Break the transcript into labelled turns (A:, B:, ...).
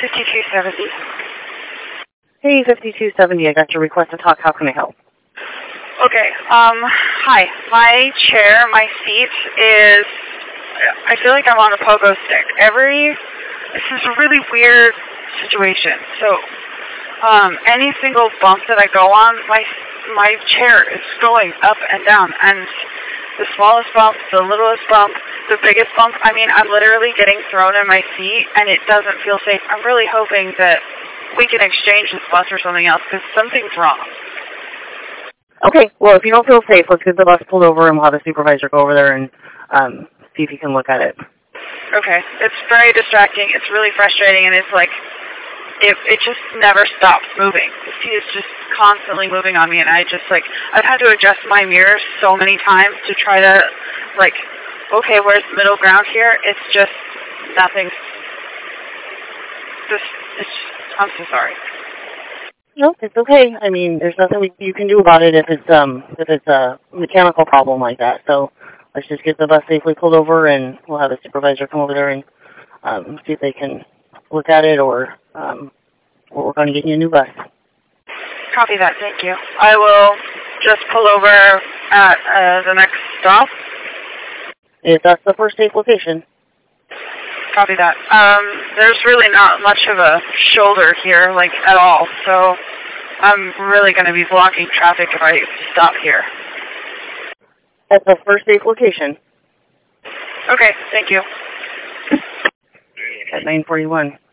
A: 5270.
B: Hey, 5270, I got your request to talk. How can I help?
A: Okay, hi. My chair, my seat is, I feel like I'm on a pogo stick. This is a really weird situation. So, any single bump that I go on, my chair is going up and down, and the smallest bump, the littlest bump, the biggest bump, I mean, I'm literally getting thrown in my seat, and it doesn't feel safe. I'm really hoping that we can exchange this bus for something else, because something's wrong.
B: Okay, well, if you don't feel safe, let's get the bus pulled over, and we'll have a supervisor go over there and see if he can look at it.
A: Okay, it's very distracting, it's really frustrating, and it's like, it just never stops moving. The seat is just constantly moving on me, and I've had to adjust my mirrors so many times to try to, okay, where's the middle ground here? It's just, nothing's, I'm so sorry.
B: No, it's okay. I mean, there's nothing you can do about it if it's a mechanical problem like that. So let's just get the bus safely pulled over, and we'll have a supervisor come over there and see if they can look at it, or we're going to get you a new bus.
A: Copy that. Thank you. I will just pull over at the next stop.
B: If that's the first safe location.
A: Copy that. There's really not much of a shoulder here, at all, so I'm really going to be blocking traffic if I stop here.
B: That's the first safe location.
A: Okay, thank you.
B: At 941.